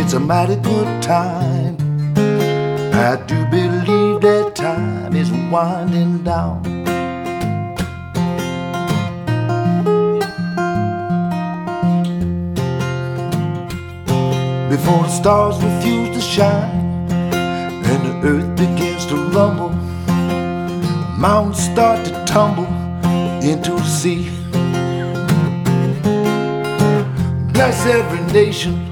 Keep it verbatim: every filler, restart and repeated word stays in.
it's a mighty good time. I do believe that time is winding down. Before the stars refuse to shine and the earth begins to rumble, mountains start to tumble into the sea. Bless every nation